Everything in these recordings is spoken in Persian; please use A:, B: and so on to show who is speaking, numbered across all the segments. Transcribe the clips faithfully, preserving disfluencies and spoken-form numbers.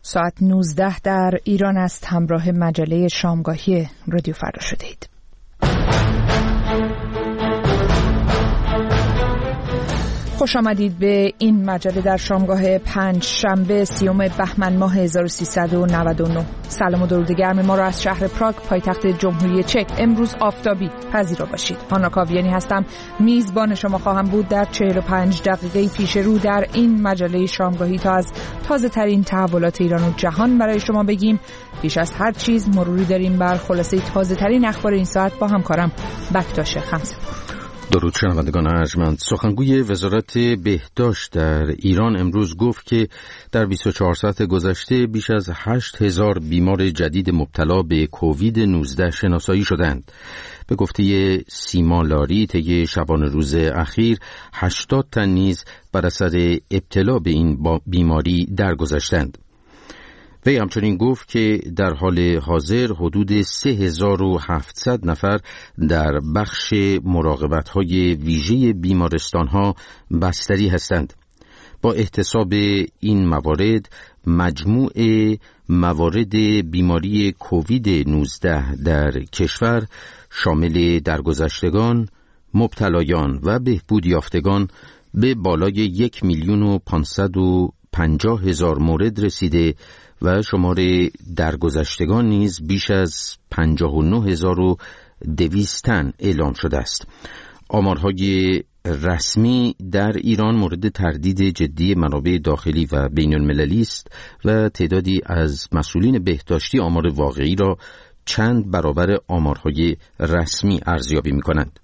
A: ساعت نوزده در ایران است. همراه مجله شامگاهی رادیو فردا شدید. خوش آمدید به این مجله در شامگاه پنج شنبه سیوم بهمن ماه هزار و سیصد و نود و نه. سلام و درود گرم ما را از شهر پراگ پایتخت جمهوری چک امروز آفتابی پذیرا باشید. هانا کاویانی هستم، میزبان شما خواهم بود در چهل و پنج دقیقه پیش رو در این مجله شامگاهی تا از تازه ترین تحولات ایران و جهان برای شما بگیم. پیش از هر چیز مروری داریم بر خلاصه تازه ترین اخبار این ساعت با همکارم بکتاش خمسه‌پور.
B: درود شنوندگان ارجمند. سخنگوی وزارت بهداشت در ایران امروز گفت که در بیست و چهار ساعت گذشته بیش از هشت هزار بیمار جدید مبتلا به کووید نوزده شناسایی شدند. به گفته سیما لاری طی شبانه روز اخیر هشتاد تن نیز بر اثر ابتلا به این بیماری درگذشتند. وی همچنین گفت که در حال حاضر حدود سه هزار و هفتصد نفر در بخش مراقبت‌های ویژه بیمارستان‌ها بستری هستند. با احتساب این موارد مجموع موارد بیماری کووید نوزده در کشور شامل درگذشتگان، مبتلایان و بهبود یافتگان به بالای یک میلیون و پانصد و پنجاه هزار مورد رسیده و شمار درگذشتگان نیز بیش از پنجاه و نه هزار و دویست تن اعلام شده است. آمارهای رسمی در ایران مورد تردید جدی منابع داخلی و بین المللی است و تعدادی از مسئولین بهداشتی آمار واقعی را چند برابر آمارهای رسمی ارزیابی می‌کنند.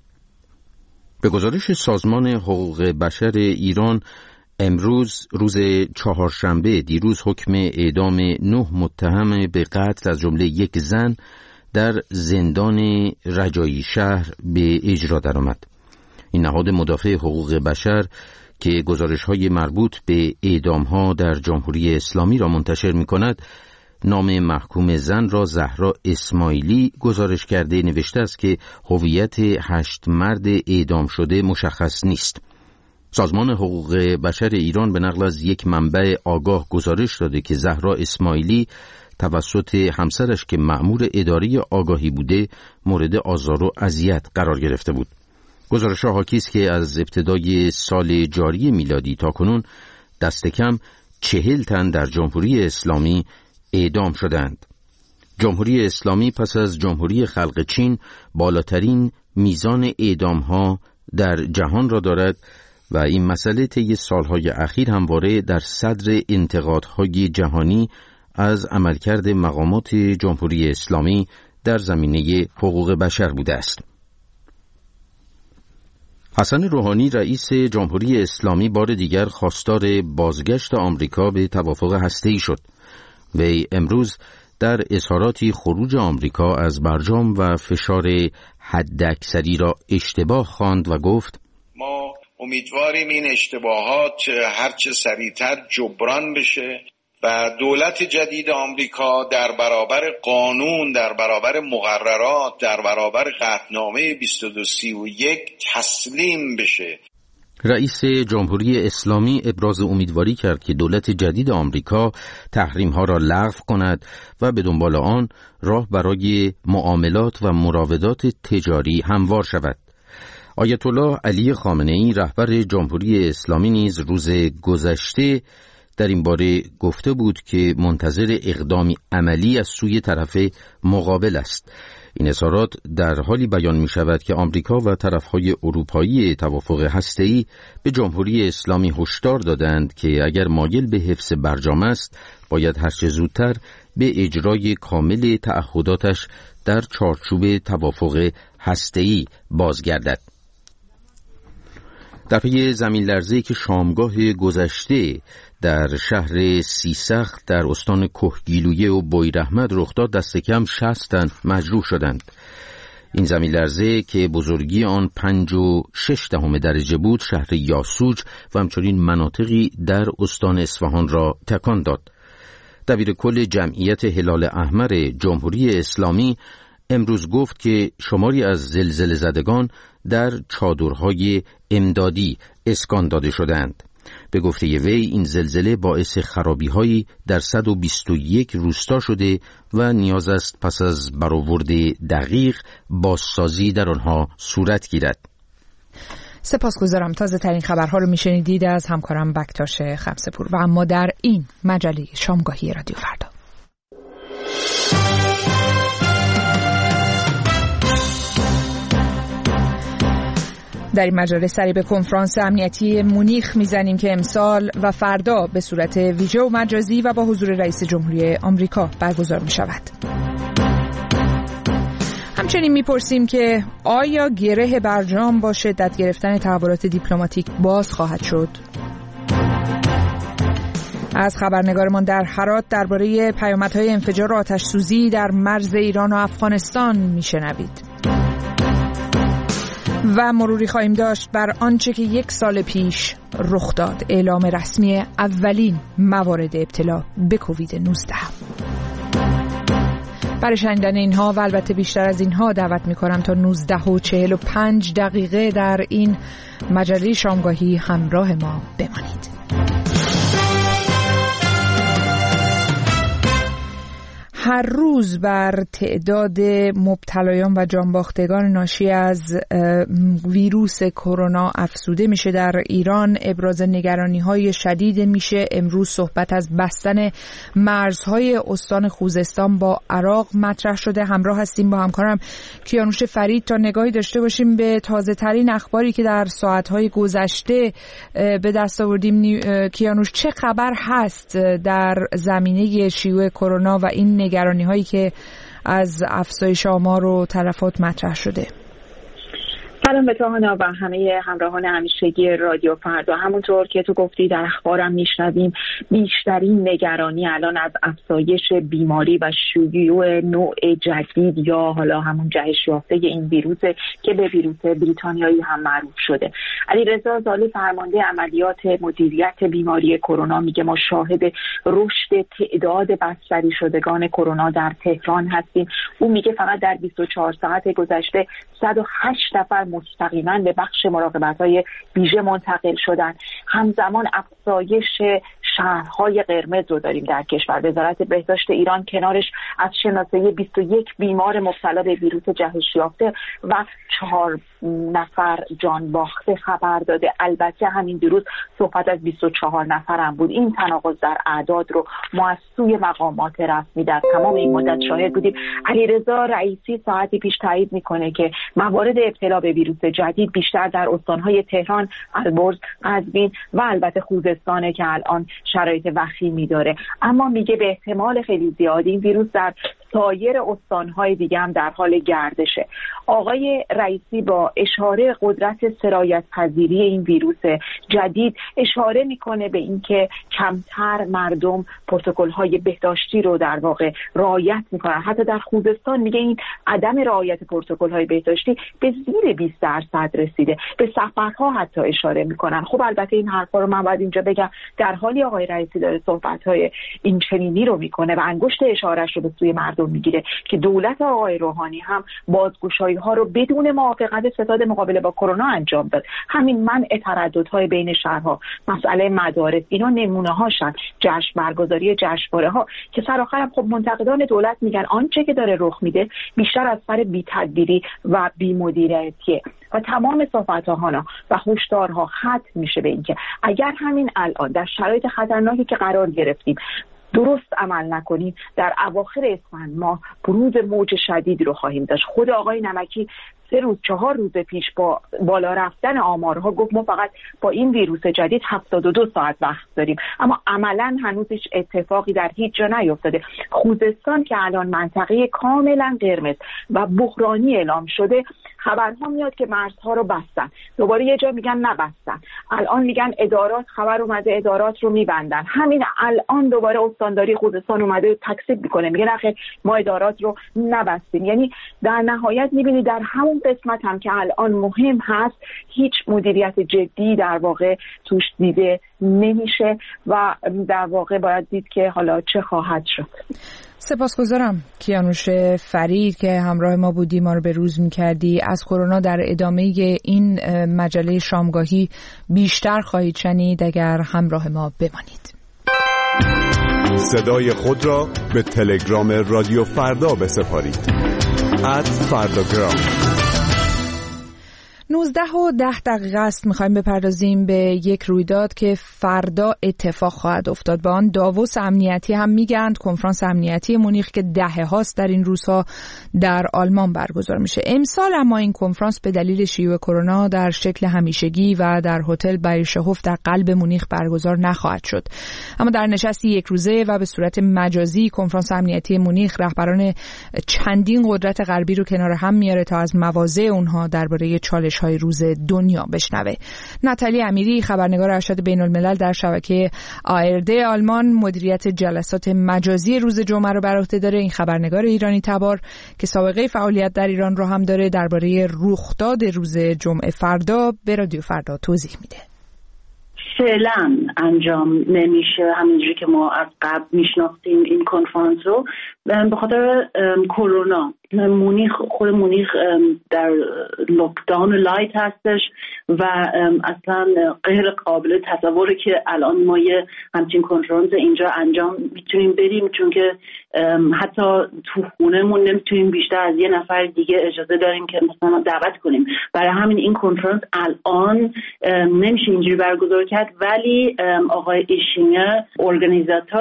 B: به گزارش سازمان حقوق بشر ایران امروز روز چهارشنبه دیروز حکم اعدام نه متهم به قتل از جمله یک زن در زندان رجایی شهر به اجرا درآمد. این نهاد مدافع حقوق بشر که گزارش‌های مربوط به اعدام‌ها در جمهوری اسلامی را منتشر می‌کند، نام محکوم زن را زهرا اسماعیلی گزارش کرده نوشته است که هویت هشت مرد اعدام شده مشخص نیست. سازمان حقوق بشر ایران به نقل از یک منبع آگاه گزارش داده که زهرا اسماعیلی توسط همسرش که مأمور اداری آگاهی بوده مورد آزار و اذیت قرار گرفته بود. گزارش‌ها حاکی است که از ابتدای سال جاری میلادی تا کنون دست کم چهل تن در جمهوری اسلامی اعدام شدند. جمهوری اسلامی پس از جمهوری خلق چین بالاترین میزان اعدام‌ها در جهان را دارد و این مسئله طی سالهای اخیر همواره در صدر انتقادهای جهانی از عملکرد مقامات جمهوری اسلامی در زمینه حقوق بشر بوده است. حسن روحانی رئیس جمهوری اسلامی بار دیگر خواستار بازگشت آمریکا به توافق هسته‌ای شد. وی امروز در اظهاراتی خروج آمریکا از برجام و فشار حداکثری را اشتباه خواند و گفت:
C: ما امیدواریم این اشتباهات هرچه سریعتر جبران بشه و دولت جدید آمریکا در برابر قانون، در برابر مقررات، در برابر قطعنامه بیست و دو سی و یک تسلیم بشه.
B: رئیس جمهوری اسلامی ابراز امیدواری کرد که دولت جدید آمریکا تحریم‌ها را لغو کند و به دنبال آن راه برای معاملات و مراودات تجاری هموار شود. آیت الله علی خامنه‌ای رهبر جمهوری اسلامی نیز روز گذشته در این باره گفته بود که منتظر اقدامی عملی از سوی طرف مقابل است. این اظهارات در حالی بیان می شود که آمریکا و طرفهای اروپایی توافق هسته‌ای به جمهوری اسلامی هشدار دادند که اگر مایل به حفظ برجام است باید هرچه زودتر به اجرای کامل تعهداتش در چارچوب توافق هسته‌ای بازگردد. در پی زمین لرزه‌ای که شامگاه گذشته در شهر سیسخت در استان کهگیلویه و بویراحمد رخ داد، دست کم شصت تن مجروح شدند. این زمین لرزه که بزرگی آن پنج و شش دهم درجه بود شهر یاسوج و همچنین مناطقی در استان اصفهان را تکان داد. دبیر کل جمعیت هلال احمر جمهوری اسلامی امروز گفت که شماری از زلزله زدگان در چادرهای امدادی اسکان داده شدند. به گفته وی این زلزله باعث خرابی‌هایی در صد و بیست و یک روستا شده و نیاز است پس از برآورد دقیق بازسازی در آنها صورت گیرد.
A: سپاسگزارم. تازه ترین خبرها رو میشنیدید از همکارم بکتاش خمسه‌پور. و اما در این مجله شامگاهی رادیو فردا در این مجله سری به کنفرانس امنیتی مونیخ میزنیم که امسال و فردا به صورت ویژه و مجازی و با حضور رئیس جمهوری آمریکا برگزار می شود. همچنین میپرسیم که آیا گره برجام با شدت گرفتن تحولات دیپلماتیک باز خواهد شد؟ از خبرنگارمان در هرات درباره پیامدهای انفجار آتش سوزی در مرز ایران و افغانستان میشنوید. و مروری خواهیم داشت بر آنچه که یک سال پیش رخ داد، اعلام رسمی اولین موارد ابتلا به کووید نوزده. برای شنیدن اینها و البته بیشتر از اینها دعوت می‌کنم تا نوزده و چهل و پنج دقیقه در این مجله شامگاهی همراه ما بمانید. هر روز بر تعداد مبتلایان و جانباختگان ناشی از ویروس کرونا افزوده میشه در ایران. ابراز نگرانی‌های شدید میشه. امروز صحبت از بستن مرزهای استان خوزستان با عراق مطرح شده. همراه هستیم با همکارم کیانوش فرید تا نگاهی داشته باشیم به تازه ترین اخباری که در ساعت‌های گذشته به دست آوردیم. کیانوش، چه خبر هست در زمینه شیوع کرونا و این نگرانی نگرانی هایی که از افزایش آمار و تلفات مطرح شده؟
D: سلام به تهانا و همه همراهان همیشگی رادیو فردا. همونطور که تو گفتی در اخبارم میشنویم بیشترین نگرانی الان از افزایش بیماری و شیوع نوع جدید یا حالا همون جهش یافته این ویروس که به ویروس بریتانیایی هم معروف شده. علیرضا زالی فرمانده عملیات مدیریت بیماری کرونا میگه ما شاهد رشد تعداد بستری شدگان کرونا در تهران هستیم. او میگه فقط در بیست و چهار ساعت گذشته صد و هشت نفر مستقیما به بخش مراقبت‌های ویژه منتقل شدن. همزمان افزایش شهرهای قرمز رو داریم در کشور. وزارت بهداشت ایران کنارش از شناسایی بیست و یک بیمار مبتلا به ویروس جهش یافته و چهار نفر جان باخته خبر داده. البته همین دیروز صحبت از بیست و چهار نفر هم بود. این تناقض در اعداد رو ما از سوی مقامات رسمی در تمام این مدت شاهد بودیم. علیرضا رئیسی ساعتی پیش تایید میکنه که موارد ابتلا به ویروس جدید بیشتر در استانهای تهران، البرز، قزوین و البته خوزستانه که الان شرایط وخیمی داره. اما میگه به احتمال خیلی زیاد این ویروس در سایر استانهای دیگه هم در حال گردشه. آقای رئیسی با اشاره قدرت سرایت پذیری این ویروس جدید اشاره میکنه به اینکه کمتر مردم پروتکل‌های بهداشتی رو در واقع رعایت میکنن. حتی در خوزستان میگه این عدم رعایت پروتکل‌های بهداشتی به زیر بیست درصد رسیده. به سفرها حتی اشاره میکنن. خب البته این حرفا رو من باید اینجا بگم در حالی آقای رئیسی داره صحبت‌های این چنینی رو میکنه و انگشت اشارهش رو به سوی مردم میگیره که دولت آقای روحانی هم بازگشایی‌ها رو بدون موافقت ستاد مقابله با کرونا انجام داد. همین منع ترددهای بین شهرها، مسئله مدارس، اینا نمونه هاشن. جشن برگزاری جشنواره‌ها که سرآخرم خب منتقدان دولت میگن آنچه که داره رخ میده بیشتر از سر بی‌تدبیری و بی‌مدیریتیه و تمام صحبت‌ها و هشدارها ختم میشه به اینکه اگر همین الان در شرایط خطرناکی که قرار گرفتیم درست عمل نکنیم در اواخر اسفند ماه بروز موج شدید رو خواهیم داشت. خود آقای نمکی سه روز چهار روز پیش با بالا رفتن آمارها گفت ما فقط با این ویروس جدید هفتاد و دو ساعت وقت داریم، اما عملاً هنوز هیچ اتفاقی در هیچ جا نیفتاده. خوزستان که الان منطقه کاملا قرمز و بحرانی اعلام شده، خبرها میاد که مرزها رو بستن، دوباره یه جا میگن نبستن، الان میگن ادارات، خبر اومده ادارات رو میبندن. همین الان دوباره استانداری خوزستان اومده تکذیب میکنه، میگه نخیر ما ادارات رو نبستیم. یعنی در نهایت میبینی در همون قسمت هم که الان مهم هست هیچ مدیریت جدی در واقع توش دیده نمیشه و در واقع باید دید که حالا چه خواهد شد.
A: سپاسگزارم کیانوش فرید که همراه ما بودی، ما رو به روز می‌کردی. از کرونا در ادامه این مجله شامگاهی بیشتر خواهید شنید اگر همراه ما بمانید.
E: صدای خود را به تلگرام رادیو فردا بسپارید. ات فرداگرام.
A: نوزده و ده دقیقه است. میخوایم بپردازیم به یک رویداد که فردا اتفاق خواهد افتاد. با آن داووس امنیتی هم میگند، کنفرانس امنیتی مونیخ که دهه هاست در این روزها در آلمان برگزار میشه. امسال اما این کنفرانس به دلیل شیوع کرونا در شکل همیشگی و در هتل بایرشهوف در قلب مونیخ برگزار نخواهد شد. اما در نشستی یک روزه و به صورت مجازی کنفرانس امنیتی مونیخ رهبران چندین قدرت غربی رو کنار هم میاره تا از مواضع اونها درباره چالش های روز دنیا بشنوه. ناتالی امیری، خبرنگار ارشد بین الملل در شبکه آرد آلمان، مدیریت جلسات مجازی روز جمعه رو بر عهده داره. این خبرنگار ایرانی تبار که سابقه فعالیت در ایران رو هم داره درباره رخداد روز جمعه فردا به رادیو فردا توضیح میده.
F: فعلا انجام نمیشه همینجوری که ما از قبل میشناختیم این کنفرانس رو، به خاطر کرونا. مونیخ خود مونیخ در لوکداون لایت هستش و اصلا غیر قابل تصوره که الان ما یه همچین کنفرانس اینجا انجام میتونیم بریم، چون که حتی تو خونهمون نمیتونیم بیشتر از یه نفر دیگه اجازه داریم که مثلا دعوت کنیم. برای همین این کنفرانس الان نمیشه اینجوری برگزار کرد، ولی آقای ایشینگر ارگانیزاتور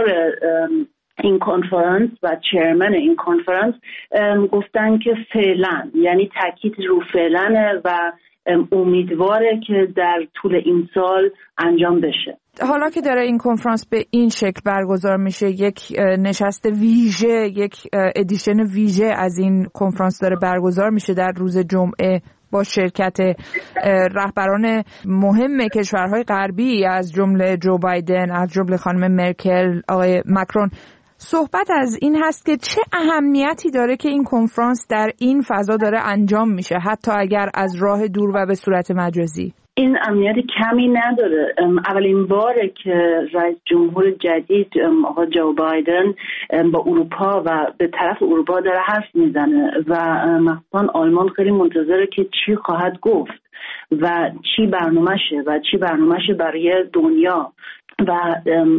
F: این کنفرانس و چیرمن این کنفرانس گفتن که فعلا، یعنی تاکید رو فعلا و امیدواره که در طول این سال انجام بشه.
A: حالا که داره این کنفرانس به این شکل برگزار میشه، یک نشست ویژه، یک ادیشن ویژه از این کنفرانس داره برگزار میشه در روز جمعه با شرکت رهبران مهم کشورهای غربی از جمله جو بایدن، از جمله خانم مرکل، آقای مکرون. صحبت از این هست که چه اهمیتی داره که این کنفرانس در این فضا داره انجام میشه، حتی اگر از راه دور و به صورت مجازی.
F: این اهمیت کمی نداره. اولین باره که رئیس جمهور جدید آقای جو بایدن با اروپا و به طرف اروپا داره حرف میزنه و مخصوصا آلمان خیلی منتظره که چی خواهد گفت و چی برنامهشه و چی برنامهشه برای دنیا. و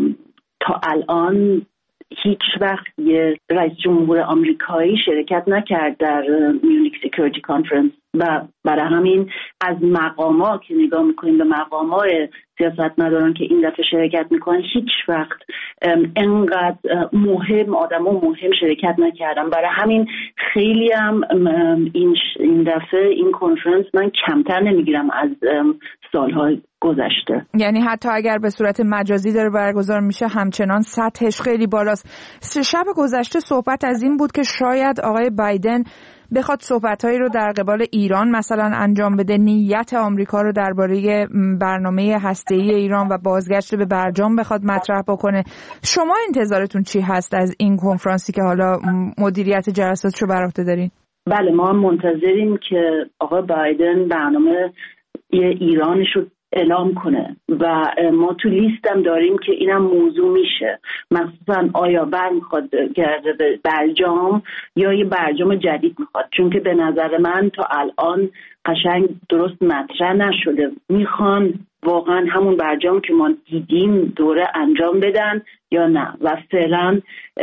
F: تا الان هیچ وقت یه رئیس جمهور آمریکایی شرکت نکرد در میونیک سکیوریتی کانفرنس و برای همین از مقامات که نگاه میکنیم به مقامات سیاستمداران که این دفعه شرکت میکنن، هیچ وقت انقدر مهم آدم و مهم شرکت نکردن. برای همین خیلی هم این این دفعه این کنفرانس من کمتر نمیگیرم از سالهای گذشته.
A: یعنی حتی اگر به صورت مجازی داره برگزار میشه همچنان سطحش خیلی بالاست. شب گذشته صحبت از این بود که شاید آقای بایدن بخواد صحبت‌هایی رو در قبال ایران مثلا انجام بده، نیت آمریکا رو درباره برنامه هسته‌ای ایران و بازگشت به برجام بخواد مطرح بکنه. شما انتظارتون چی هست از این کنفرانسی که حالا مدیریت جلساتش رو بر عهده دارین؟
F: بله، ما منتظریم که آقای بایدن برنامه ایرانش رو اعلام کنه و ما تو لیستم داریم که اینم موضوع میشه، مخصوصا آیا بر میخواد گرده به برجام یا یه برجام جدید میخواد، چون که به نظر من تا الان قشنگ درست مطرح نشده. میخوان واقعا همون برجام که ما دیدیم دوره انجام بدن یا نه؟ و فعلا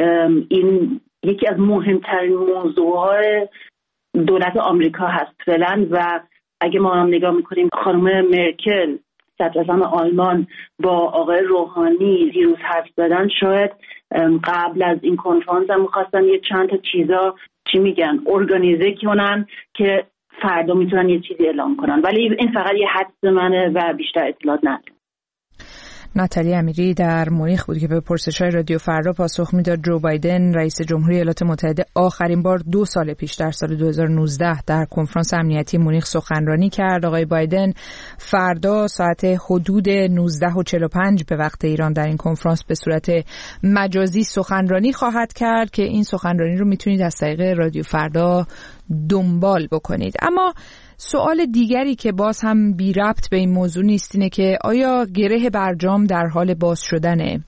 F: این یکی از مهمترین موضوعهای دولت آمریکا هست فعلا. و اگه ما هم نگاه میکنیم خانم مرکل صدراعظم آلمان با آقای روحانی دیروز حرف زدن، شاید قبل از این کنفرانس هم میخواستن یه چند تا چیزا چی میگن ارگانیزه کنن که فردا میتونن یه چیزی اعلام کنن، ولی این فقط یه حدس منه و بیشتر اطلاعات ندارم.
A: ناتالی امیری در مونیخ بود که به پرسش‌های رادیو فردا پاسخ میداد. جو بایدن رئیس جمهوری ایالات متحده آخرین بار دو سال پیش در سال دو هزار و نوزده در کنفرانس امنیتی مونیخ سخنرانی کرد. آقای بایدن فردا ساعت حدود نوزده و چهل و پنج به وقت ایران در این کنفرانس به صورت مجازی سخنرانی خواهد کرد که این سخنرانی رو میتونید از طریق رادیو فردا دنبال بکنید. اما سوال دیگری که باز هم بی ربط به این موضوع نیست اینه که آیا گره برجام در حال باز شدنه؟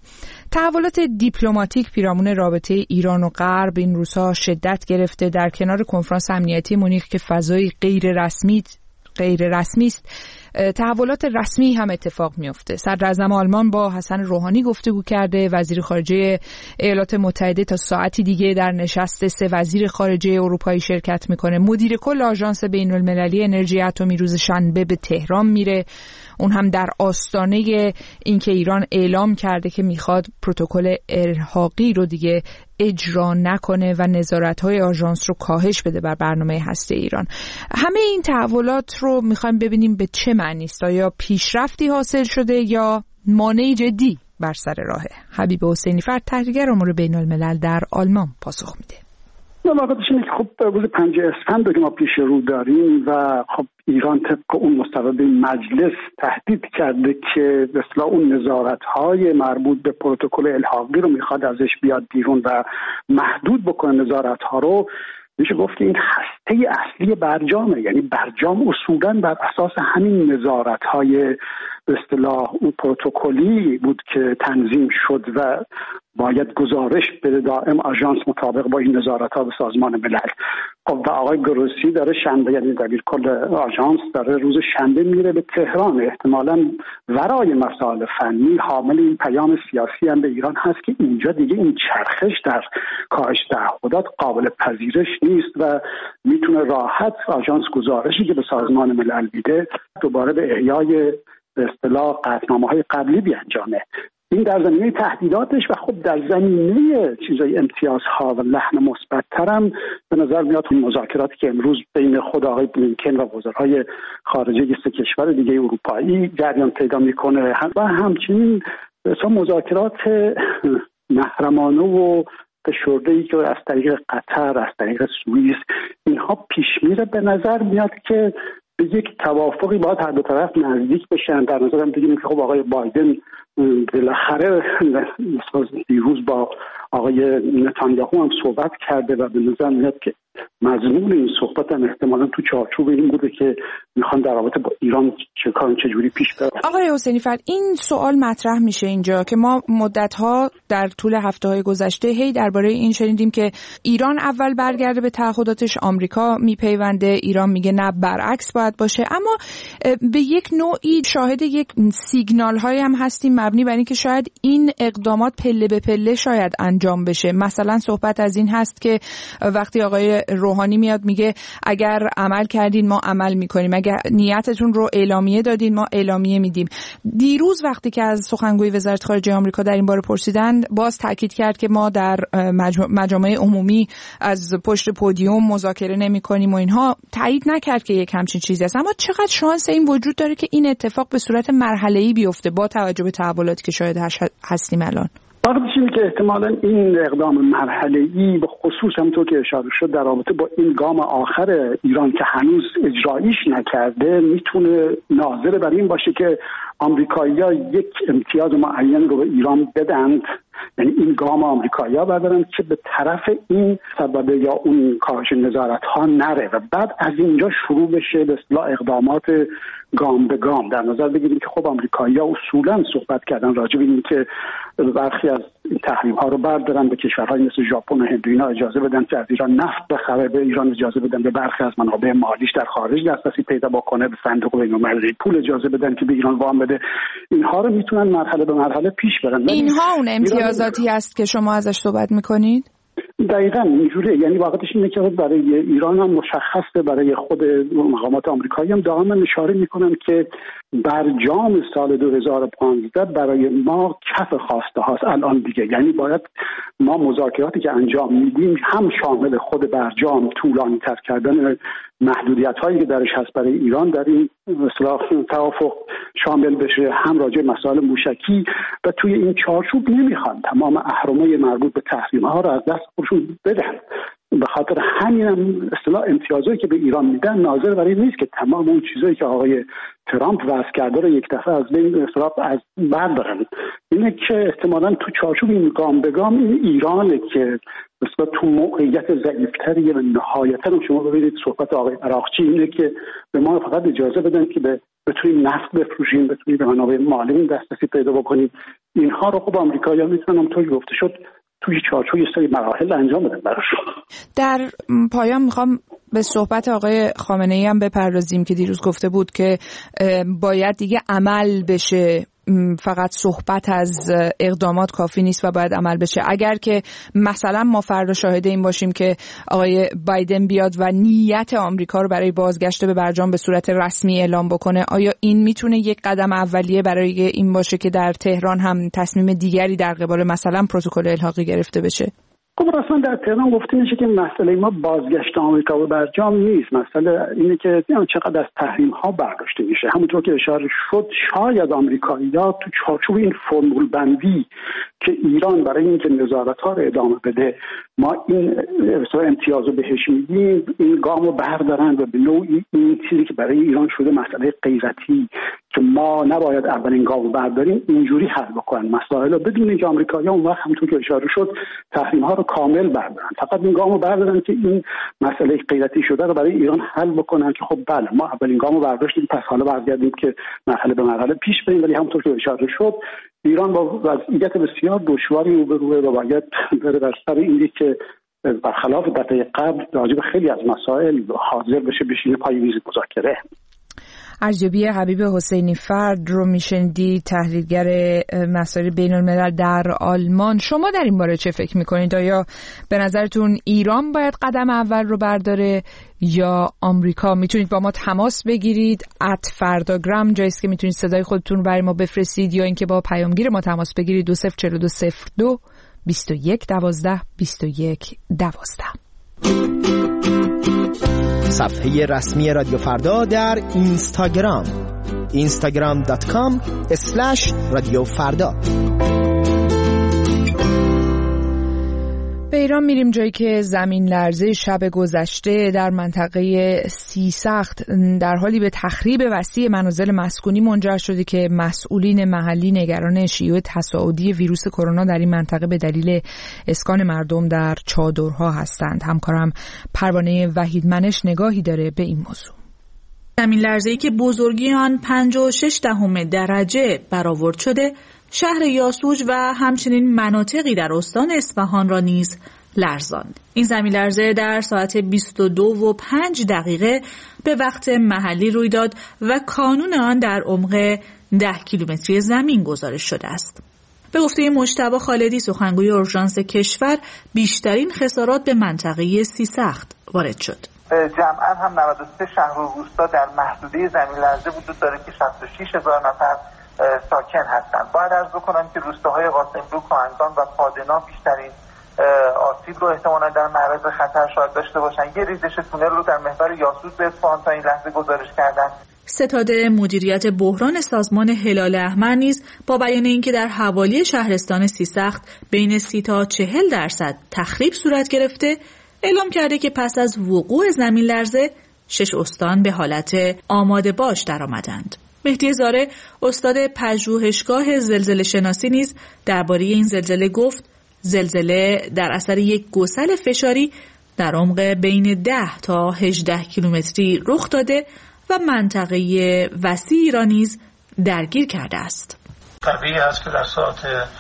A: تحولات دیپلماتیک پیرامون رابطه ایران و غرب این روزها شدت گرفته. در کنار کنفرانس امنیتی مونیخ که فضای غیر رسمی غیر رسمی است، تحولات رسمی هم اتفاق میفته. صدر اعظم آلمان با حسن روحانی گفتگو کرده، وزیر خارجه ایالات متحده تا ساعتی دیگه در نشست سه وزیر خارجه اروپایی شرکت میکنه. مدیر کل آژانس بین‌المللی انرژی اتمی روز شنبه به تهران میره، اون هم در آستانه اینکه ایران اعلام کرده که میخواد پروتکل الحاقی رو دیگه اجرا نکنه و نظارت‌های آژانس رو کاهش بده بر برنامه هسته ایران. همه این تحولات رو میخوایم ببینیم به چه معنی است. آیا پیشرفتی حاصل شده یا مانعی جدی بر سر راهه؟ حبیب حسینی فرد، تحلیلگر امور بین‌الملل در آلمان، پاسخ میده.
G: واقعیتش اینه که خب روز پنج اسفند که ما پیش رو داریم و خب ایران طبق اون مستند مجلس تهدید کرده که به اصطلاح اون نظارت‌های مربوط به پروتکل الحاقی رو میخواد ازش بیاد بیرون و محدود بکنه نظارت‌ها رو. میشه گفت که این هسته اصلی برجامه، یعنی برجام اصولاً بر اساس همین نظارت‌های به اصطلاح اون پروتکلی بود که تنظیم شد و باید گزارش بده دائم آژانس مطابق با این نظارت‌ها به سازمان ملل. خب و آقای گروسی داره شنبه، یعنی دبیر کل آژانس داره روز شنبه میره به تهران، احتمالاً ورای مسائل فنی حامل این پیام سیاسی هم به ایران هست که اینجا دیگه این چرخش در کاهش تعهدات قابل پذیرش نیست و میتونه راحت آژانس گزارشی که به سازمان ملل میده دوباره به احیای به اصطلاح قطعنامه‌های قبلی بیانجامه. این در زمینه تهدیداتش و خب در زمینه چیزای امتیازها و لحن مثبت‌تر هم به نظر میاد این مذاکراتی که امروز بین خود آقای بلینکن و وزرای خارجه سه کشور دیگه اروپایی جریان پیدا میکنه و همچنین مثلا مذاکرات محرمانه و فشرده‌ای که از طریق قطر، از طریق سوئیس اینها پیش میره. به نظر میاد که به یک توافقی باید هر دو طرف نزدیک بشن. در نظرم بگیریم که خب آقای بایدن بالاخره دیروز با آقای نتانیاهو هم صحبت کرده و به نظر میاد که مضمون این صحبت هم احتمالاً تو چارچوب این بوده که میخوان در رابطه با ایران چه کار چجوری پیش برن.
A: آقای حسینی فرد، این سوال مطرح میشه اینجا که ما مدت‌ها در طول هفته‌های گذشته هی درباره این شنیدیم که ایران اول برگرده به تعهداتش، آمریکا میپیونده، ایران میگه نه برعکس باید باشه. اما به یک نوعی شاهد یک سیگنال‌هایی هم هستیم مبنی بر اینکه شاید این اقدامات پله به پله شاید انجام بشه. مثلا صحبت از این هست که وقتی آقای روحانی میاد میگه اگر عمل کردین ما عمل میکنیم، اگر نیتتون رو اعلامیه دادین ما اعلامیه میدیم. دیروز وقتی که از سخنگوی وزارت خارجه آمریکا در این باره پرسیدن، باز تاکید کرد که ما در مجامع عمومی از پشت پودیوم مذاکره نمیکنیم و اینها. تایید نکرد که یک همچین چیزی است. اما چقدر شانس این وجود داره که این اتفاق به صورت مرحله‌ای بیفته با توجه به تحولاتی که شاهد هستیم الان؟
G: واقعیش اینه که احتمالاً این اقدام مرحله‌ای به خصوص همونطور که اشاره شد در رابطه با این گام آخر ایران که هنوز اجراییش نکرده میتونه ناظر بر این باشه که آمریکایی‌ها یک امتیاز معین رو به ایران بدند، یعنی این گام آمریکایی‌ها بردارن که به طرف این سبب یا اون کاهش نظارت‌ها نره و بعد از اینجا شروع بشه به اصطلاح اقدامات گام به گام. در نظر بگیریم که خب آمریکایی‌ها اصولاً صحبت کردن راجع به این که برخی از تحریم‌ها رو بردارن، به کشورهای مثل ژاپن و هند اینا اجازه بدن که از ایران نفت بخره، به ایران اجازه بدن به برخی از منابع مالیش در خارج دسترسی پیدا بکنه، به صندوق بین‌المللی پول اجازه بدن که به ایران وام بده. اینها رو میتونن مرحله به مرحله پیش برن.
A: اینها اون امتیازاتی است که شما ازش صحبت میکنید؟
G: دقیقاً اینجوریه. یعنی واقعیتش اینه که برای ایران هم مشخصه، برای خود مقامات آمریکایی هم دائما اشاره میکنن که برجام سال دو هزار و پانزده برای ما کف خواسته هاست الان دیگه. یعنی باید ما مذاکراتی که انجام میدیم هم شامل خود برجام طولانی تر کردن محدودیت هایی که درش هست برای ایران در این اصطلاح توافق شامل بشه، هم راجع مسائل موشکی و توی این چارچوب نمیخوان تمام اهرمه مربوط به تحریم ها رو از دست خودشون بدن. به خاطر همین هم اصطلاح امتیازایی که به ایران میدن ناظر بر این نیست که تمام اون چیزایی که آقای ترامپ وضع کرده رو یک دفعه از بین اصطلاح از بردارن. اینه که احتمالاً تو چارچوب این گام به گام این ایرانه که مثلا تو موقعیت ضعیف‌تری و نهایتاً شما ببینید صحبت آقای عراقچی اینه که به ما فقط اجازه بدن که به بتونیم نفت بفروشیم، بتونیم به منابع مالی دسترسی پیدا بکنیم. اینها رو خب آمریکایی‌ها میتونن اونطوری گفته شد توی چارچوب یه سری مراحل انجام بدن براشون.
A: در پایان میخوام به صحبت آقای خامنه‌ای هم بپردازیم که دیروز گفته بود که باید دیگه عمل بشه، فقط صحبت از اقدامات کافی نیست و باید عمل بشه. اگر که مثلا ما فردا شاهد این باشیم که آقای بایدن بیاد و نیت آمریکا رو برای بازگشت به برجام به صورت رسمی اعلام بکنه، آیا این میتونه یک قدم اولیه برای این باشه که در تهران هم تصمیم دیگری در قبال مثلا پروتکل الحاقی گرفته بشه؟
G: خب رسما در تهران گفته میشه که مسئله ما بازگشت آمریکا به برجام نیست، مسئله اینه که چقدر از تحریم ها برداشته میشه. همونطور که اشاره شد شاید آمریکایی‌ها تو چارچوب این فرمول بندی که ایران برای اینکه نظارت ها رو ادامه بده ما این امتیاز رو بهش میدیم، این گام رو بردارن و به نوعی این چیزی که برای ایران شده مسئله غیرتی که ما نباید اولین گام رو برداریم اینجوری حل بکنن مسائل رو، بدون اینکه آمریکایی‌ها اون وقت همونطور که اشاره شد تحریم ها رو کامل بردارن، فقط این گام رو بردارن که این مسئله غیرتی شده رو برای ایران حل بکنن که خب بله ما اولین گام رو برداشتیم، پس حالا برگردیم که مرحله به مرحله پیش بریم. ولی همونطور که اشاره شد ایران با وضعیت بسیار دشواری روبروه و باید بره بر سر این که برخلاف دفعه قبل راجع به خیلی از مسائل حاضر بشه بشینه پای میز مذاکره.
A: ارجبی حبیب حسینی فرد رو میشنیدی، تحلیلگر مسائل بین الملل در آلمان. شما در این باره چه فکر میکنید؟ آیا به نظرتون ایران باید قدم اول رو برداره یا آمریکا؟ میتونید با ما تماس بگیرید ات فرداگرام جاییست که میتونید صدای خودتون رو برای ما بفرستید، یا اینکه با پیامگیر ما تماس بگیرید دو صفر چهار دو صفر دو بیست و یک دوازده بیست و یک دوازده.
H: صفحه رسمی رادیو فردا در اینستاگرام اینستاگرام دات کام اسلش رادیو فردا.
A: به ایران میریم، جایی که زمین لرزه شب گذشته در منطقه سیسخت در حالی به تخریب وسیع منازل مسکونی منجر شده که مسئولین محلی نگران شیوع تصاعدی ویروس کرونا در این منطقه به دلیل اسکان مردم در چادرها هستند. همکارم پروانه وحیدمنش نگاهی داره به این موضوع.
I: زمین لرزه‌ای که بزرگی آن پنجاه و شش دهم درجه برآورد شده شهر یاسوج و همچنین مناطقی در استان اصفهان را نیز لرزاند. این زمین لرزه در ساعت بیست و دو و پنج دقیقه به وقت محلی روی داد و کانون آن در عمق ده کیلومتری زمین گزارش شده است. به گفته مجتبی خالدی سخنگوی اورژانس کشور، بیشترین خسارات به منطقه سیسخت وارد شد.
J: جمعاً هم نود و سه شهر و روستا در محدوده زمین لرزه وجود داره که شصت و شش هزار نفر ساکن هستند. باید عرض بکنم که روستاهای قاسملو، کاهنگان و پادنا بیشترین آسیب رو احتمالاً در معرض خطر شاید داشته باشن. یه ریزش تونل رو در محور یاسوج به اصفهان تا این لحظه گزارش کردن.
I: ستاد مدیریت بحران سازمان هلال احمر نیز با بیان اینکه در حوالی شهرستان سیسخت بین سی تا چهل درصد تخریب صورت گرفته، اعلام کرده که پس از وقوع زمین لرزه شش استان به حالت آماده باش درآمدند. مهدی زاره، استاد پژوهشگاه زلزله شناسی، نیز درباره این زلزله گفت زلزله در اثر یک گسل فشاری در عمق بین ده تا هجده کیلومتری رخ داده و منطقه وسیعی را نیز درگیر کرده است.
K: طبیعی است که در ساعت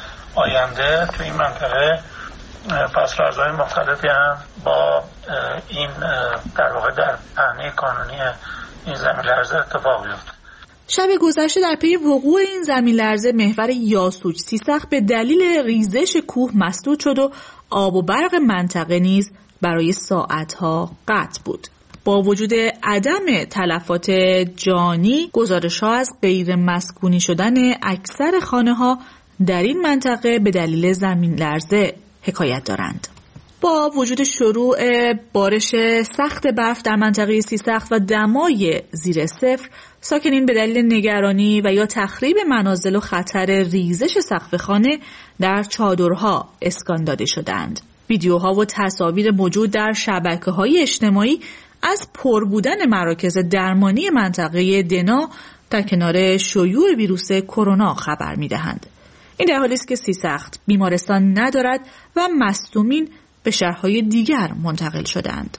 K: آینده تو این منطقه پس‌لرزه‌های مختلفی هم با این در واقع در پهنه کانونی این زمین لرزه اتفاق بیفته.
I: شب گذشته در پی وقوع این زمین لرزه محور یاسوج سیسخت به دلیل ریزش کوه مسدود شد و آب و برق منطقه نیز برای ساعتها قطع بود. با وجود عدم تلفات جانی، گزارش‌ها از غیر مسکونی شدن اکثر خانه‌ها در این منطقه به دلیل زمین لرزه حکایت دارند. با وجود شروع بارش سخت برف در منطقه سیسخت و دمای زیر صفر، ساکنین به دلیل نگرانی و یا تخریب منازل و خطر ریزش سقف خانه در چادرها اسکان داده شدند. ویدیوها و تصاویر موجود در شبکه‌های اجتماعی از پر بودن مراکز درمانی منطقه دنا در کنار شیوع ویروس کرونا خبر می‌دهند. این در حالی است که سیسخت بیمارستان ندارد و مصدومین به شهرهای دیگر منتقل شدند.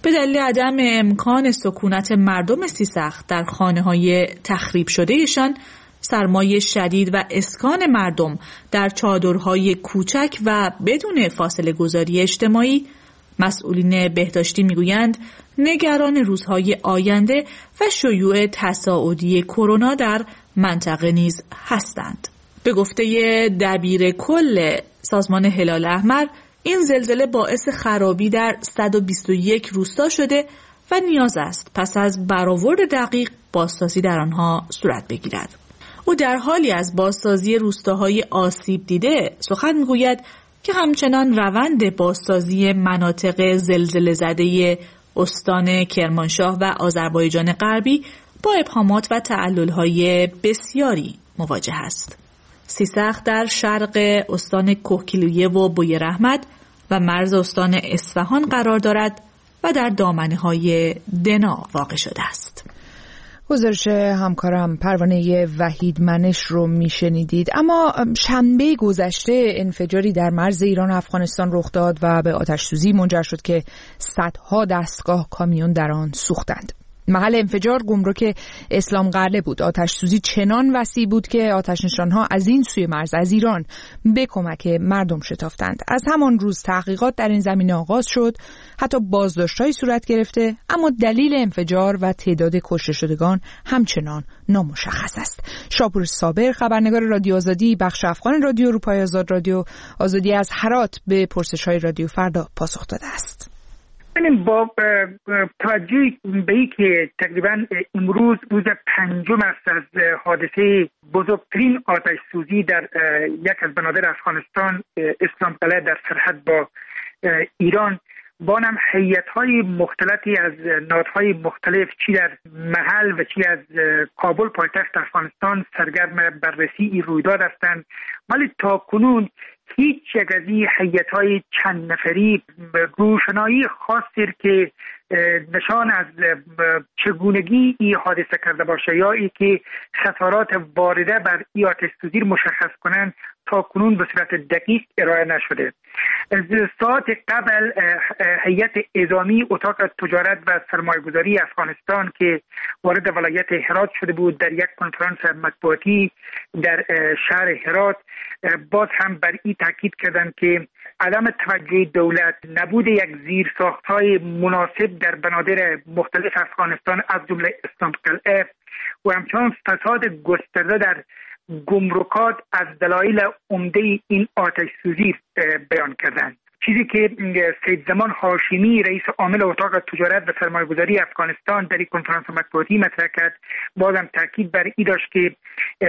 I: به دلیل عدم امکان سکونت مردم سیسخت در خانه‌های تخریب شدهشان، سرمای شدید و اسکان مردم در چادرهای کوچک و بدون فاصله گذاری اجتماعی، مسئولین بهداشتی میگویند نگران روزهای آینده و شیوع تصاعدی کرونا در منطقه نیز هستند. به گفته دبیر کل سازمان هلال احمر، این زلزله باعث خرابی در صد و بیست و یک روستا شده و نیاز است پس از برآورد دقیق بازسازی در آنها صورت بگیرد. او در حالی از بازسازی روستاهای آسیب دیده سخن میگوید که همچنان روند بازسازی مناطق زلزله زده استان کرمانشاه و آذربایجان غربی با ابهامات و تعلل‌های بسیاری مواجه است. سیسخت در شرق استان کوهگیلویه و بویراحمد و مرز استان اصفهان قرار دارد و در دامنه‌های دنا واقع شده است.
A: گزارش همکارم پروانه وحید منش رو میشنیدید. اما شنبه گذشته انفجاری در مرز ایران و افغانستان رخ داد و به آتش سوزی منجر شد که صدها دستگاه کامیون در آن سوختند. محل انفجار گمرک اسلام قلعه بود. آتش سوزی چنان وسیع بود که آتش نشانها از این سوی مرز از ایران به کمک مردم شتافتند. از همان روز تحقیقات در این زمینه آغاز شد، حتی بازداشت‌هایی صورت گرفته، اما دلیل انفجار و تعداد کشته شدگان همچنان نامشخص است. شاپور صابر، خبرنگار رادیو آزادی بخش افغان رادیو اروپای آزاد رادیو آزادی از هرات، به پرسش‌های رادیو فردا پاسخ داده است.
L: ببینیم با توجه به این که تقریبا امروز روز پنجم است از حادثه بزرگترین آتش سوزی در یک از بنادر افغانستان، اسلام قلعه در سرحد با ایران، بانم هیئت‌های مختلفی از نهادهای مختلف چی در محل و چی از کابل پایتخت افغانستان سرگرم بررسی این رویداد هستند، ولی تا کنون هیچ یک از این هیئت‌های چند نفری روشنایی خاصی که نشان از چگونگی این حادثه کرده باشه یا ای که خسارات وارده بر این آتش سوزی مشخص کنند تا کنون به صورت دقیق ارائه نشده. از ساعت قبل هیئت اعزامی اتاق تجارت و سرمایه‌گذاری افغانستان که وارد ولایت هرات شده بود، در یک کنفرانس مطبوعاتی در شهر هرات باز هم بر این تاکید کردند که عدم توجه دولت، نبود یک زیرساخت‌های مناسب در بنادر مختلف افغانستان از جمله اسلام قلعه و همچنان فساد گسترده در گمرکات از دلایل عمده این آتش سوزی بیان کردند. چیزی که سید زمان هاشمی رئیس عامل اتاق تجارت و سرمایه‌گذاری افغانستان در این کنفرانس مطبوعاتی مطرح کرد، بازم تاکید بر این داشت که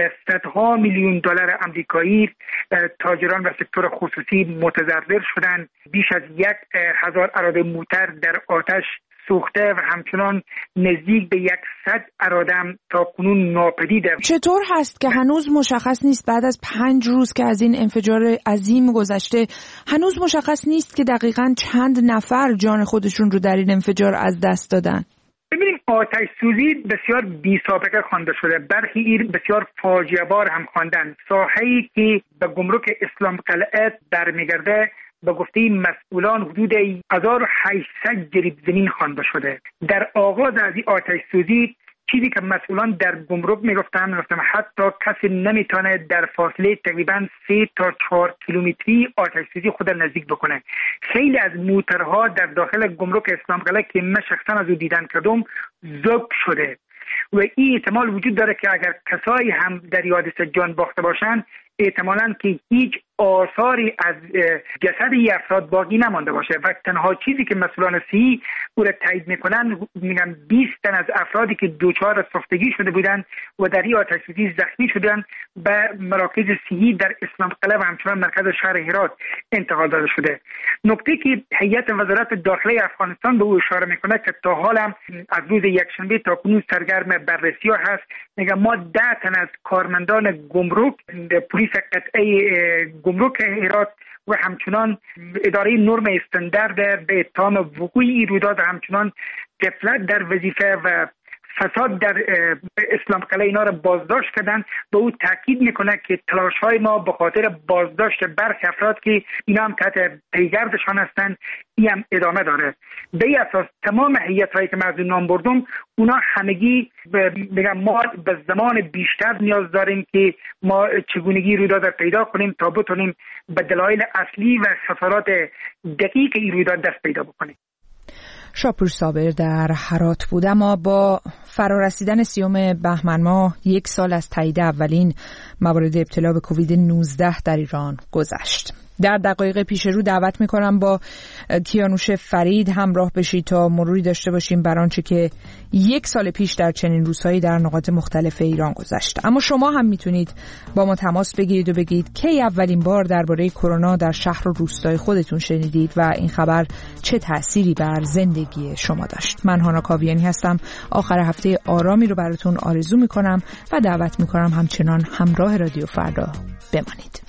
L: صدها میلیون دلار آمریکایی تاجران و سکتور خصوصی متضرر شدند. بیش از یک هزار اراده موتر در آتش سوخته و همچنان نزدیک به یکصد ارادم تا کنون ناپدیده.
A: چطور هست که هنوز مشخص نیست بعد از پنج روز که از این انفجار عظیم گذشته هنوز مشخص نیست که دقیقاً چند نفر جان خودشون رو در این انفجار از دست دادن؟
L: ببینیم آتش سوزی بسیار بی سابقه خوانده شده، برخی این بسیار فاجعه بار هم خواندن. ساحه‌ای که به گمرک اسلام قلعه برمیگرده به گفته مسئولان حدود هزار و هشتصد جریب زمین خوانده شده. در آغاز از این آتش سوزی چیزی که مسئولان در گمرک میگفتن میگفتن حتی کسی نمیتونه در فاصله تقریبا سه تا چهار کیلومتری آتش سوزی خود نزدیک بکنه. خیلی از موترها در داخل گمرک اسلام قلعه که من شخصا از او دیدن کردم ذوب شده و این احتمال وجود داره که اگر کسایی هم در این حادثه جان باخته باشن احتمالاً که هیچ آثاری از جسد این افراد باقی نمانده باشه و تنها چیزی که مسئولان صحی او را تایید میکنن میگن بیست تن از افرادی که دچار سوختگی شده بودند و در این آتش سوزی زخمی شدند به مراکز صحی در اسلام قلعه و همچنان مرکز شهر هرات انتقال داده شده. نکته که هیئت وزارت داخلی افغانستان به او اشاره میکنه که تا حالا از روز یکشنبه تا کنون سرگرم بررسی هست، میگه ما ده تن از کارمندان گمرک، پلیس قطعه گمرک هرات و همچنان اداره نرم استاندارد به اتهام وقوع این رویداد و همچنان غفلت در وظیفه و فساد در اسلام قلعه اینا رو بازداشت کردن. به او تاکید میکنه که تلاش های ما به خاطر بازداشت برخی افراد که اینا هم تحت پیگردشان هستن این هم ادامه داره. به این اساس تمام هیئت هایی که من از اون نام بردم اونا همگی میگم ما به زمان بیشتر نیاز داریم که ما چگونگی رویداد رو پیدا کنیم تا بتونیم به دلایل اصلی و خسارات دقیق این رویداد دست پیدا بکنیم.
A: شاپور صابر در هرات بود. اما با فرارسیدن سیوم بهمن ماه یک سال از تایید اولین موارد ابتلا به کووید نوزده در ایران گذشت. در دقایق پیش رو دعوت میکنم با کیانوش فرید همراه بشید تا مروری داشته باشیم بر آنچه که یک سال پیش در چنین روزهایی در نقاط مختلف ایران گذشت. اما شما هم میتونید با ما تماس بگیرید و بگید کی اولین بار درباره کرونا در شهر و روستای خودتون شنیدید و این خبر چه تأثیری بر زندگی شما داشت. من هانا کاویانی هستم. آخر هفته آرامی رو براتون آرزو میکنم و دعوت میکنم همچنان همراه رادیو فردا بمانید.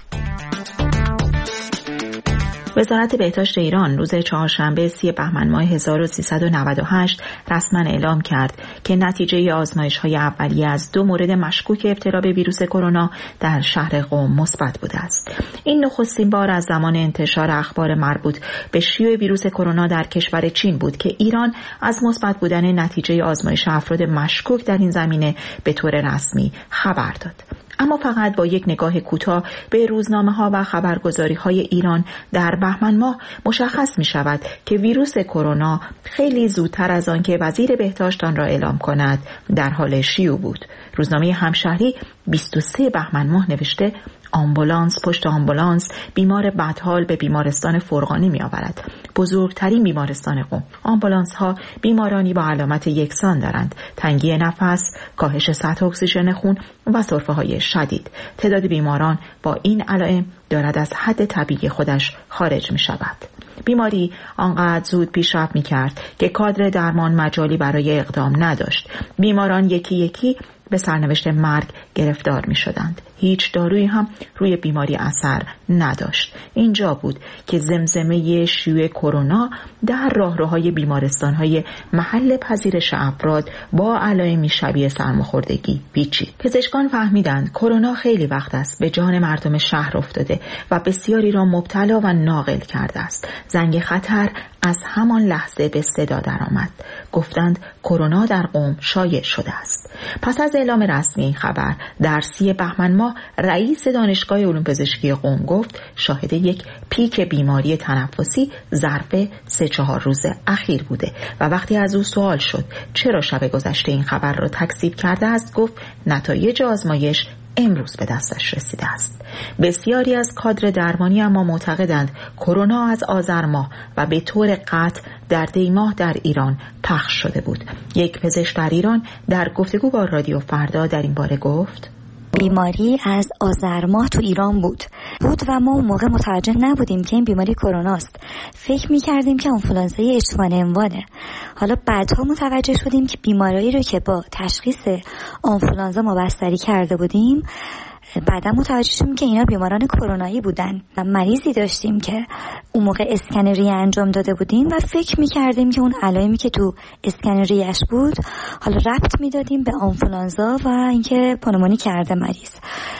M: وزارت بهداشت ایران روز چهارشنبه سی بهمن ماه هزار و سیصد و نود و هشت رسما اعلام کرد که نتیجه آزمایش‌های اولیه از دو مورد مشکوک ابتلا به ویروس کرونا در شهر قم مثبت بوده است. این نخستین بار از زمان انتشار اخبار مربوط به شیوع ویروس کرونا در کشور چین بود که ایران از مثبت بودن نتیجه آزمایش افراد مشکوک در این زمینه به طور رسمی خبر داد. اما فقط با یک نگاه کوتاه به روزنامه‌ها و خبرگزاری‌های ایران در بهمن ماه مشخص می‌شود که ویروس کرونا خیلی زودتر از آن که وزیر بهداشت آن را اعلام کند در حال شیوع بود. روزنامه همشهری بیست و سه بهمن ماه نوشته آمبولانس پشت آمبولانس بیمار بدحال به بیمارستان فرغانی می آورد. بزرگترین بیمارستان قم. آمبولانس ها بیمارانی با علامت یکسان دارند: تنگی نفس، کاهش سطح اکسیژن خون و سرفه های شدید. تعداد بیماران با این علائم دارد از حد طبیعی خودش خارج می شود. بیماری آنقدر زود پیشرفت می کرد که کادر درمان مجالی برای اقدام نداشت. بیماران یکی یکی به سرنوشت مرگ گرفتار می شدند. هیچ دارویی هم روی بیماری اثر نداشت. اینجا بود که زمزمه شیوع کرونا در راهروهای بیمارستان‌های محل پذیرش افراد با علائمی شبیه سرماخوردگی پیچید. پزشکان فهمیدند کرونا خیلی وقت است به جان مردم شهر افتاده و بسیاری را مبتلا و ناقل کرده است. زنگ خطر از همان لحظه به صدا درآمد. گفتند کرونا در قم شایع شده است. پس از اعلام رسمی این خبر در سی بهمن ماه رئیس دانشگاه علوم پزشکی قم گفت شاهد یک پیک بیماری تنفسی ظرف سه چهار روز اخیر بوده و وقتی از او سوال شد چرا شب گذشته این خبر را تکذیب کرده است گفت نتایج آزمایش امروز به دستش رسیده است. بسیاری از کادر درمانی اما معتقدند کرونا از آذر ماه و به طور قطع در دی ماه در ایران پخش شده بود. یک پزشک در ایران در گفتگو با رادیو فردا در این باره گفت
N: بیماری از آذر ماه تو ایران بود بود و ما اون موقع متوجه نبودیم که این بیماری کروناست. فکر می‌کردیم که آنفولانزای اچ وان ان وانه. حالا بعدها متوجه شدیم که بیماری رو که با تشخیص آنفولانزا ما بستری کرده بودیم بعدا متوجه شدیم که اینا بیماران کرونایی بودن. مریضی داشتیم که اون موقع اسکن ریه انجام داده بودیم و فکر می‌کردیم که اون علائمی که تو اسکن ریه‌اش بود حالا ربط میدادیم به آنفولانزا و اینکه پنومونی کرده مریض.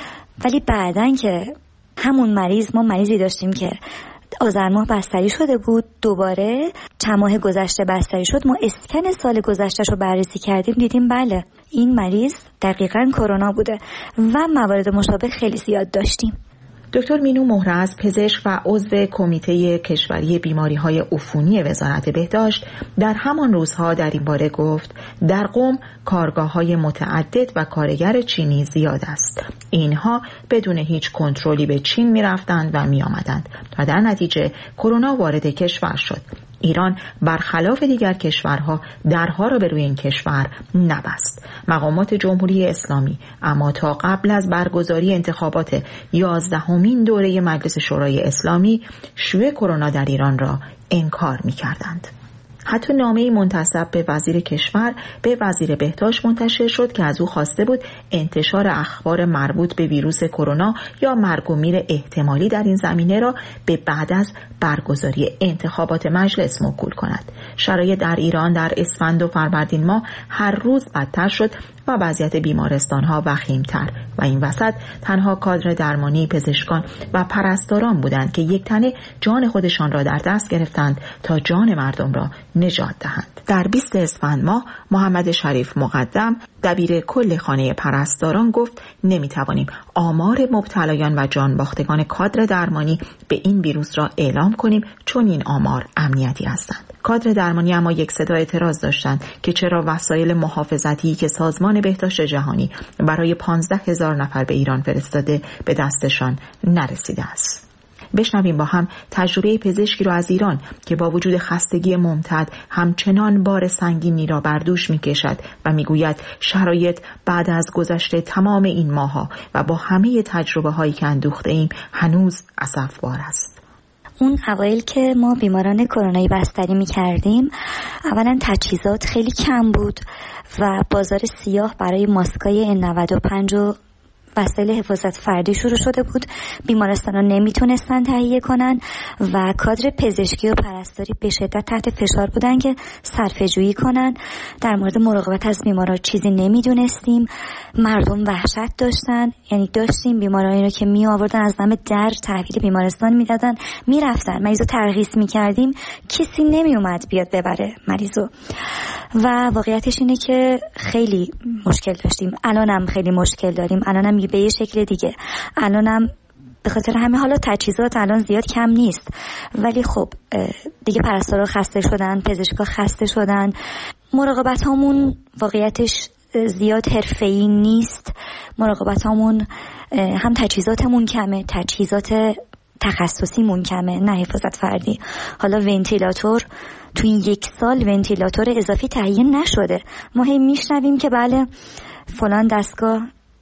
N: ولی بعدن که همون مریض ما مریضی داشتیم که آذر ماه بستری شده بود، دوباره چند ماه گذشته بستری شد. ما اسکن سال گذشته‌شو بررسی کردیم دیدیم بله این مریض دقیقاً کرونا بوده و موارد مشابه خیلی زیاد داشتیم.
M: دکتر مینو مهرز پزشک و عضو کمیته کشوری بیماری‌های عفونی وزارت بهداشت در همان روزها در این باره گفت در قم کارگاه‌های متعدد و کارگر چینی زیاد است. اینها بدون هیچ کنترلی به چین می‌رفتند و می‌آمدند و در نتیجه کرونا وارد کشور شد. ایران برخلاف دیگر کشورها درها را به روی این کشور نبست. مقامات جمهوری اسلامی اما تا قبل از برگزاری انتخابات یازدهمین دوره مجلس شورای اسلامی شیوع کرونا در ایران را انکار می‌کردند. حتی نامه‌ای منتسب به وزیر کشور به وزیر بهداشت منتشر شد که از او خواسته بود انتشار اخبار مربوط به ویروس کرونا یا مرگ و میر احتمالی در این زمینه را به بعد از برگزاری انتخابات مجلس موکول کند. شرایط در ایران در اسفند و فروردین ماه هر روز بدتر شد و وضعیت بیمارستان‌ها وخیم‌تر و این وسط تنها کادر درمانی، پزشکان و پرستاران بودند که یک تنه جان خودشان را در دست گرفتند تا جان مردم را نجات دهند. در بیست اسفند ماه محمد شریف مقدم دبیر کل خانه پرستاران گفت نمی‌توانیم آمار مبتلایان و جان باختگان کادر درمانی به این ویروس را اعلام کنیم چون این آمار امنیتی هستند. کادر درمانی اما یک صدا اعتراض داشتند که چرا وسایل محافظتی که سازمان بهداشت جهانی برای پانزده هزار نفر به ایران فرستاده به دستشان نرسیده است. بشنویم با هم تجربه پزشکی را از ایران که با وجود خستگی ممتد همچنان بار سنگینی را بر دوش می‌کشد و می‌گوید شرایط بعد از گذشته تمام این ماه‌ها و با همه تجربه‌هایی که اندوخته ایم هنوز اسف‌بار است.
N: اون اوایل که ما بیماران کرونایی بستری می‌کردیم، اولا تجهیزات خیلی کم بود و بازار سیاه برای ماسکای ان نود و پنج و وسایل حفاظت فردی شروع شده بود. بیمارستان‌ها نمیتونستن تهیه کنن و کادر پزشکی و پرستاری به شدت تحت فشار بودن که صرفه‌جویی کنن. در مورد مراقبت از بیماران چیزی نمیدونستیم. مردم وحشت داشتن، یعنی داشتیم بیمارانی رو که می آوردن از دم در تحویل بیمارستان میدادن، میرفتن، مریضو ترخیص میکردیم، کسی نمی اومد بیاد ببره مریضو. و واقعیتش اینه که خیلی مشکل داشتیم. الانم خیلی مشکل داریم. الانم به یه شکل دیگه. الانم به خاطر همه حالا تجهیزات الان زیاد کم نیست، ولی خب دیگه پرستارا خسته شدن، پزشکا خسته شدن. مراقبت هامون واقعیتش زیاد حرفه‌ای نیست. مراقبت هامون هم تجهیزاتمون کمه، تجهیزات تخصصیمون کمه، نه حفاظت فردی. حالا ونتیلاتور تو این یک سال ونتیلاتور اضافی تهیه نشده. ما هی میشنویم که بله فلان دستگاه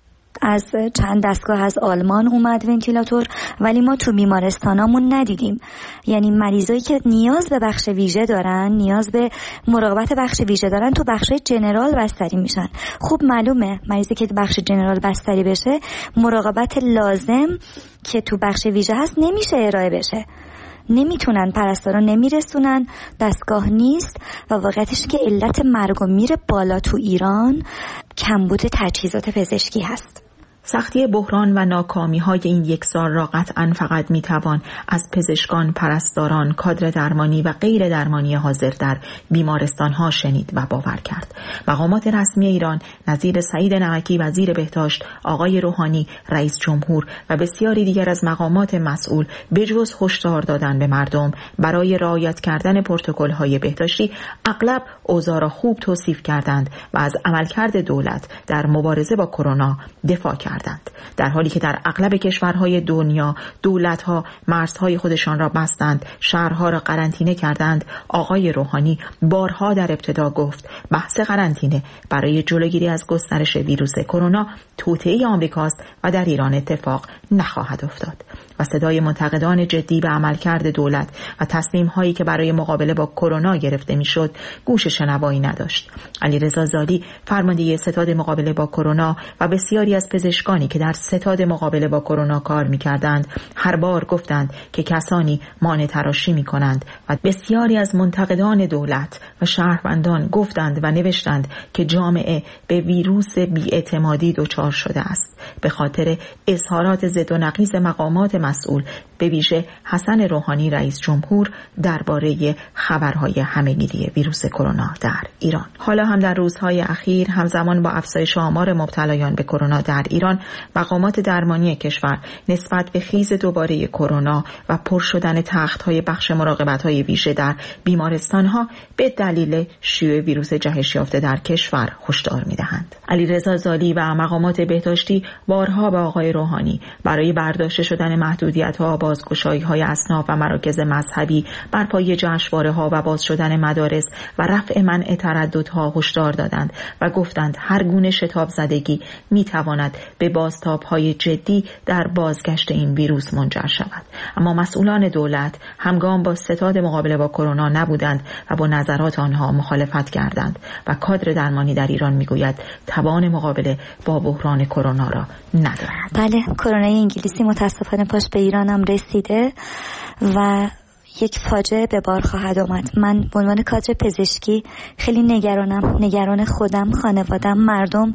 N: از چند دستگاه از آلمان اومد ونتیلاتور، ولی ما تو بیمارستانامون ندیدیم. یعنی مریضایی که نیاز به بخش ویژه دارن، نیاز به مراقبت بخش ویژه دارن، تو بخش جنرال بستری میشن. خوب معلومه مریضی که تو بخش جنرال بستری بشه، مراقبت لازم که تو بخش ویژه هست نمیشه ارائه بشه. نمیتونن، پرستارا نمیرسونن، دستگاه نیست و واقعیتش که علت مرگ و میر بالا تو ایران کمبود تجهیزات پزشکی هست.
M: سختی بحران و ناکامی های این یک سال را قطعاً فقط میتوان از پزشکان، پرستاران، کادر درمانی و غیر درمانی حاضر در بیمارستان ها شنید و باور کرد. مقامات رسمی ایران نظیر سعید نمکی وزیر بهداشت، آقای روحانی رئیس جمهور و بسیاری دیگر از مقامات مسئول بجز هشدار دادن به مردم برای رعایت کردن پروتکل های بهداشتی اغلب اوضاع را خوب توصیف کردند و از عملکرد دولت در مبارزه با کرونا دفاع کردند. در حالی که در اغلب کشورهای دنیا دولت‌ها مرزهای خودشان را بستند، شهرها را قرنطینه کردند، آقای روحانی بارها در ابتدا گفت بحث قرنطینه برای جلوگیری از گسترش ویروس کرونا توطئه آمریکاست و در ایران اتفاق نخواهد افتاد. و صدای منتقدان جدی به عملکرد دولت و تصمیم‌هایی که برای مقابله با کرونا گرفته می‌شد گوش شنوایی نداشت. علیرضا زالی فرمانده ستاد مقابله با کرونا و بسیاری از پزشکانی که در ستاد مقابله با کرونا کار می‌کردند هر بار گفتند که کسانی مانع تراشی می‌کنند و بسیاری از منتقدان دولت و شهروندان گفتند و نوشتند که جامعه به ویروس بی‌اعتمادی دچار شده است به خاطر اظهارات ضد و نقیض مقامات مسئول، به ویژه حسن روحانی رئیس جمهور درباره خبرهای همه‌گیری ویروس کرونا در ایران. حالا هم در روزهای اخیر همزمان با افزایش آمار مبتلایان به کرونا در ایران، مقامات درمانی کشور نسبت به خیز دوباره کرونا و پر شدن تخت‌های بخش مراقبت‌های ویژه در بیمارستان‌ها به دلیل شیوع ویروس جهش یافته در کشور هشدار می‌دهند. علیرضا زالی و مقامات بهداشتی بارها به آقای روحانی برای برداشته شدن محدودیت‌ها، بازگشایی‌های اصناف و مراکز مذهبی، برپایی جشنواره‌ها و باز شدن مدارس و رفع منع ترددها هشدار دادند و گفتند هر گونه شتاب زدگی می‌تواند به بازتاب‌های جدی در بازگشت این ویروس منجر شود. اما مسئولان دولت همگام با ستاد مقابله با کرونا نبودند و با نظرات آنها مخالفت کردند و کادر درمانی در ایران میگوید توان مقابله با بحران کرونا را ندارد.
N: بله، کرونا انگلیسی متاسفانه پاش به ایرانم رسیده و یک فاجعه به بار خواهد آمد. من به عنوان کادر پزشکی خیلی نگرانم، نگران خودم، خانوادم، مردم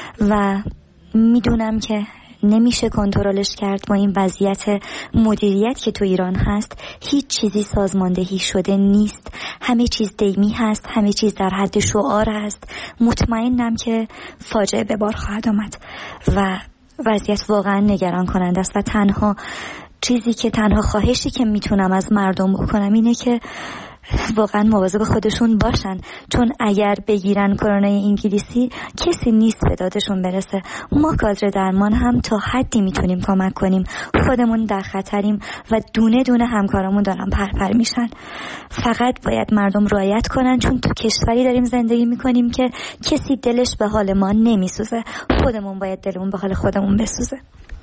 N: و میدونم که نمیشه کنترلش کرد. با این وضعیت مدیریت که تو ایران هست هیچ چیزی سازماندهی شده نیست، همه چیز دیمی هست، همه چیز در حد شعار هست. مطمئنم که فاجعه به بار خواهد آمد و وضعیت واقعا نگران کننده است و تنها چیزی که تنها خواهشی که میتونم از مردم بکنم اینه که واقعا مواظب خودشون باشن، چون اگر بگیرن کرونا انگلیسی کسی نیست به دادشون برسه. ما کادر درمان هم تا حدی میتونیم کمک کنیم، خودمون در خطریم و دونه دونه همکارامون دارن پرپر میشن. فقط باید مردم رعایت کنن، چون تو کشوری داریم زندگی میکنیم که کسی دلش به حال ما نمیسوزه، خودمون باید دلمون به حال خودمون بسوزه.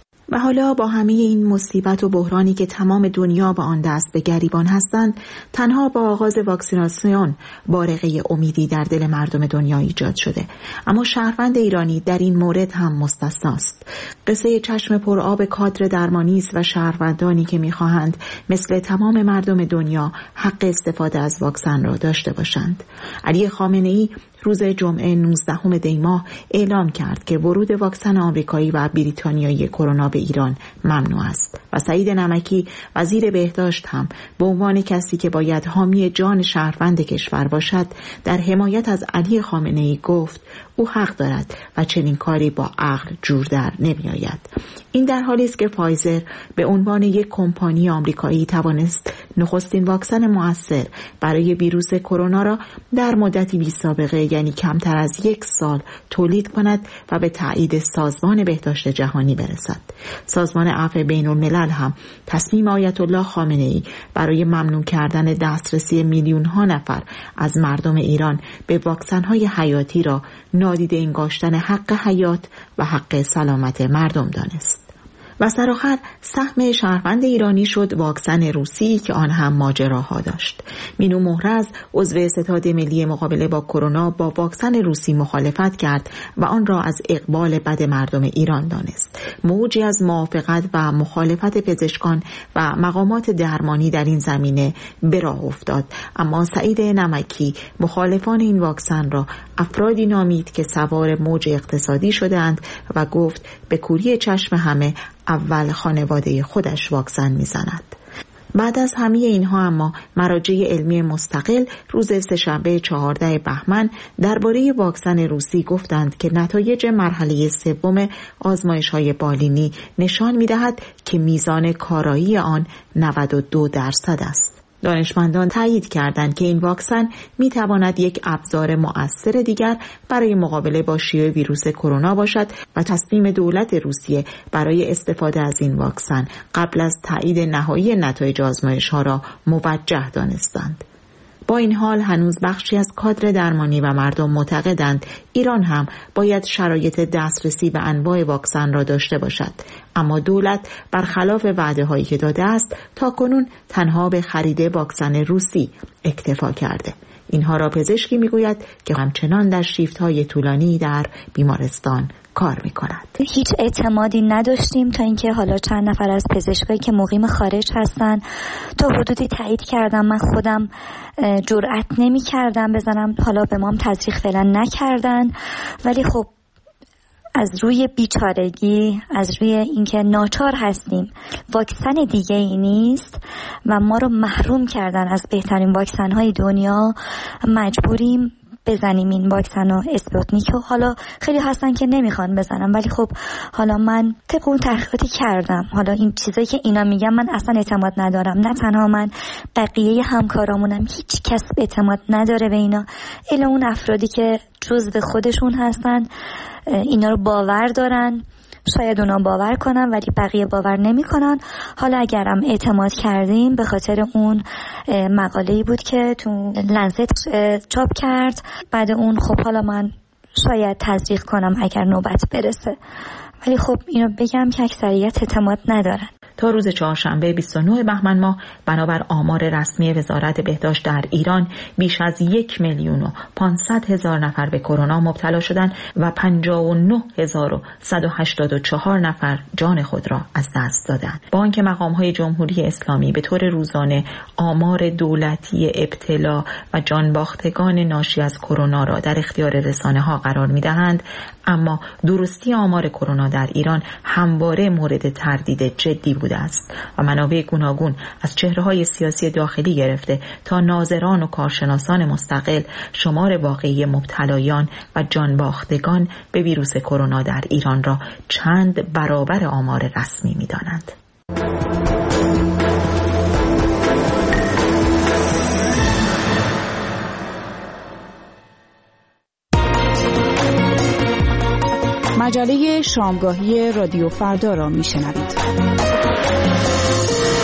M: و حالا با همه این مصیبت و بحرانی که تمام دنیا با آن دست به گریبان هستند، تنها با آغاز واکسیناسیون بارقه امیدی در دل مردم دنیا ایجاد شده. اما شهروند ایرانی در این مورد هم مستثناست. قصه چشم پرآب کادر درمانی است و شهروندانی که می‌خواهند مثل تمام مردم دنیا حق استفاده از واکسن را داشته باشند. علی خامنه‌ای روز جمعه نوزدهم دی ماه اعلام کرد که ورود واکسن آمریکایی و بریتانیایی کرونا به ایران ممنوع است و سعید نمکی وزیر بهداشت هم به عنوان کسی که باید حامی جان شهروند کشور باشد در حمایت از علی خامنه‌ای گفت او حق دارد و چنین کاری با عقل جور در نمی آید. این در حالی است که فایزر به عنوان یک کمپانی آمریکایی توانست نخستین واکسن مؤثر برای ویروس کرونا را در مدتی بی سابقه یعنی کمتر از یک سال تولید کند و به تایید سازمان بهداشت جهانی برسد. سازمان عفو بین الملل هم تصمیم آیت الله خامنه‌ای برای ممنوع کردن دسترسی میلیون ها نفر از مردم ایران به واکسن های حیاتی را نادیده انگاشتن حق حیات و حق سلامت مردم دانست. و سرآخر سهم شهروند ایرانی شد واکسن روسی که آن هم ماجراها داشت. مینو مهرز عضو ستاد ملی مقابله با کرونا با واکسن روسی مخالفت کرد و آن را از اقبال بد مردم ایران دانست. موجی از موافقت و مخالفت پزشکان و مقامات درمانی در این زمینه به راه افتاد، اما سعید نمکی مخالفان این واکسن را افرادی نامید که سوار موج اقتصادی شدند و گفت به کوری چشم همه اول خانواده خودش واکسن میزند. بعد از همه اینها اما مراجع علمی مستقل روز سه‌شنبه چهاردهم بهمن درباره واکسن روسی گفتند که نتایج مرحله سوم آزمایش‌های بالینی نشان می‌دهد که میزان کارایی آن نود و دو درصد است. دانشمندان تایید کردند که این واکسن می تواند یک ابزار مؤثر دیگر برای مقابله با شیوع ویروس کرونا باشد و تصمیم دولت روسیه برای استفاده از این واکسن قبل از تایید نهایی نتایج آزمایش‌ها را موجه دانستند. با این حال هنوز بخشی از کادر درمانی و مردم معتقدند ایران هم باید شرایط دسترسی به انواع واکسن را داشته باشد، اما دولت برخلاف وعده هایی که داده است تاکنون تنها به خرید واکسن روسی اکتفا کرده. اینها را پزشکی میگوید که همچنان در شیفت های طولانی در بیمارستان کار میکند.
N: هیچ اعتمادی نداشتیم تا اینکه حالا چند نفر از پزشکایی که مقیم خارج هستن تا حدودی تایید کردم. من خودم جرئت نمی کردم بزنم، حالا به ما هم تزریق فعلا نکردن، ولی خب از روی بیچارگی، از روی اینکه ناچار هستیم، واکسن دیگه ای نیست و ما رو محروم کردن از بهترین واکسن های دنیا، مجبوریم بزنیم این واکسن و اسپوتنیک. و حالا خیلی هستن که نمیخوان بزنم، ولی خب حالا من طبق اون تحقیقاتی کردم. حالا این چیزایی که اینا میگن من اصلا اعتماد ندارم، نه تنها من، بقیه همکارامونم هیچ کس اعتماد نداره به اینا الا اون افرادی که جزو خودشون هستن، اینا رو باور دارن. شاید اونا باور کنن ولی بقیه باور نمیکنن. حالا اگرم اعتماد کردیم به خاطر اون مقاله‌ای بود که تو لنست چاپ کرد. بعد اون خب حالا من شاید تصدیق کنم اگر نوبت برسه، ولی خب اینو بگم که اکثریت اعتماد ندارن.
M: تا روز چهارشنبه بیست و نه بهمن ماه بنابر آمار رسمی وزارت بهداشت در ایران بیش از یک میلیون و پانصد هزار نفر به کرونا مبتلا شدند و پنجاه و نه هزار و صد و هشتاد و چهار نفر جان خود را از دست دادند. با آنکه مقام‌های جمهوری اسلامی به طور روزانه آمار دولتی ابتلا و جانباختگان ناشی از کرونا را در اختیار رسانه‌ها قرار می‌دهند، اما درستی آمار کرونا در ایران همواره مورد تردید جدی بوده است و منابع گوناگون از چهره‌های سیاسی داخلی گرفته تا ناظران و کارشناسان مستقل شمار واقعی مبتلایان و جانباختگان به ویروس کرونا در ایران را چند برابر آمار رسمی می‌دانند.
A: مجله شامگاهی رادیو فردا را میشنوید.